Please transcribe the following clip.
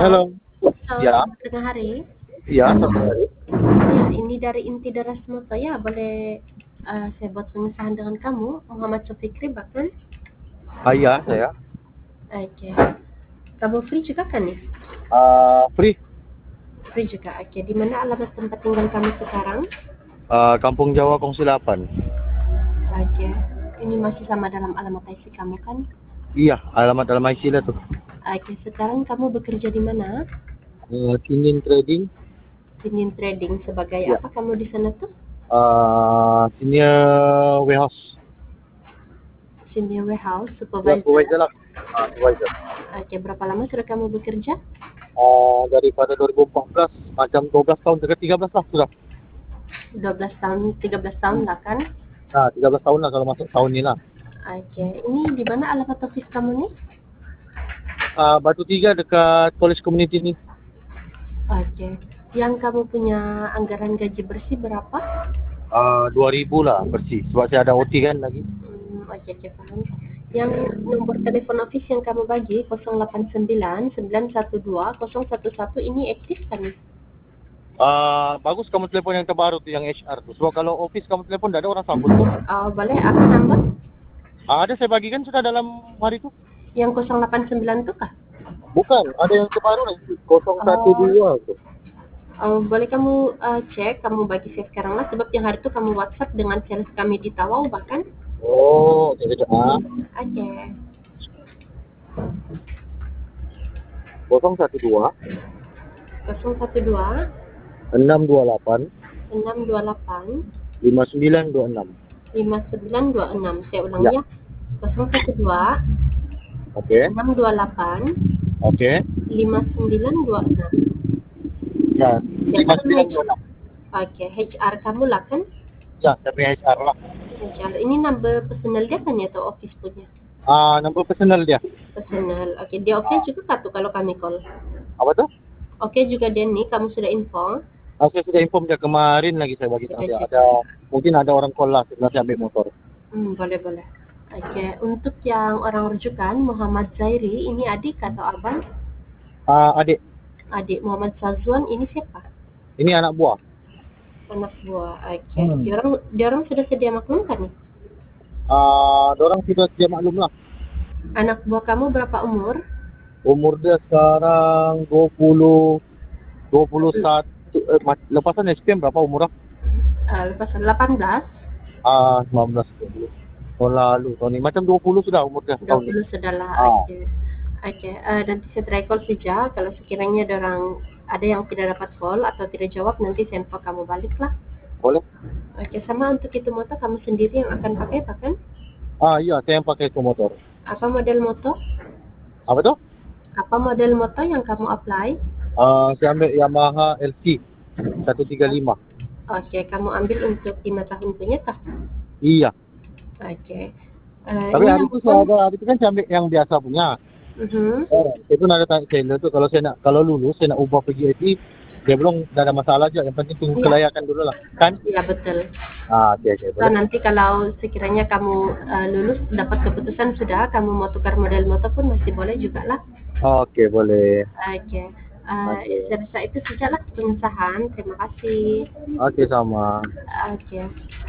Halo, Halo, ya, selamat tengah hari. ya, selamat hari. Ya, ini dari Inti Daras Moto ya. Boleh saya buat pengesahan dengan kamu, Muhammad Sofikri bahkan. Ya, saya. Oke. Kamu free juga kan nih? Free. Free juga. Oke. Di mana alamat tempat tinggal kamu sekarang? Kampung Jawa Kongsi 8. Oke. Ini masih sama dalam alamat IC kamu kan? Iya, alamat dalam IC lah tuh. Oke. Sekarang kamu bekerja di mana? Tinin Trading. Tinin Trading. Sebagai Ya. apa kamu di sana tuh? Senior warehouse. Senior Warehouse Ya, Supervisor. supervisor lah. Supervisor. Oke. Berapa lama sudah kamu bekerja? Daripada 2014, macam 12 tahun, dekat 13 lah sudah. 12 tahun, 13 tahun lah kan? 13 tahun lah kalau masuk tahun ini lah. Oke, ini di mana alamat office kamu nih? Batu 3 dekat College Community ni. Oke, yang kamu punya anggaran gaji bersih berapa? 2,000 lah bersih. Sebab saya ada OT kan lagi. Oke, paham. Yang nomor telepon office yang kamu bagi 089 912 011 ini aktif kan? Bagus kamu telepon yang terbaru tuh, yang HR tuh. Sebab kalau office kamu telepon, tidak ada orang sambut tuh. Boleh apa nambah? Ada saya bagikan sudah dalam hari itu. Yang 089 tuh kah? Bukan, ada yang terbaru lagi. 012 tuh. Boleh kamu cek, kamu bagi saya sekarang lah. Sebab yang hari itu kamu WhatsApp dengan sales kami di Tawau bahkan. Oke. Oke. 012 012 628 628 5926. 5926. Saya ulang ya. 012 Oke. 628 Oke. 5926. Ya, 5926. Oke, HR kamu lah kan? Ya, saya punya HR lah. HR. Ini number personal dia kan ya atau office punya? Nombor personal dia. Personal. Oke, dia oke juga tuh kalau kami call. Apa tuh? Oke juga dia nih, kamu sudah info? Saya sudah inform dia kemarin lagi saya bagi tahu dia. Mungkin ada orang call lah setelah saya ambil motor. Boleh. Oke, untuk yang orang rujukan Muhammad Zairi, ini adik atau abang? Adik. Adik. Muhammad Fazwan, ini siapa? Ini anak buah. Anak buah. Oke. Dia orang sudah sedia maklum kan nih? Dorang sudah sedia maklum lah. Anak buah kamu berapa umur? Umur dia sekarang 21. Lepasan SPM berapa umur lah? Lepasan 18? 19. Tahun lalu, tahun ini. Macam 20 sudah umur dia. 20 sudah lah. Oke. Nanti saya try call saja. Kalau sekiranya ada yang tidak dapat call atau tidak jawab, nanti saya info kamu balik lah. Boleh. Oke, sama untuk itu motor kamu sendiri yang akan pakai kan? Iya, saya yang pakai itu motor. Apa model motor? Apa tuh? Apa model motor yang kamu apply? Saya ambil Yamaha LC 135. Oke, kamu ambil untuk 5 tahun punya kah? Iya. Oke. Tapi hari itu kan saya ambil yang biasa punya. Itu ada tanya seller tuh kalau lulus saya nak ubah pergi IT, dia belum ada masalah aja, yang penting tunggu kelayakan dulu lah kan. Iya betul. Oke. So nanti kalau sekiranya kamu lulus dapat keputusan sudah kamu mau tukar model motor pun masih boleh juga lah. Oke, boleh. Oke. Saya rasa itu sajalah pengesahan. Terima kasih. Oke, sama. Oke.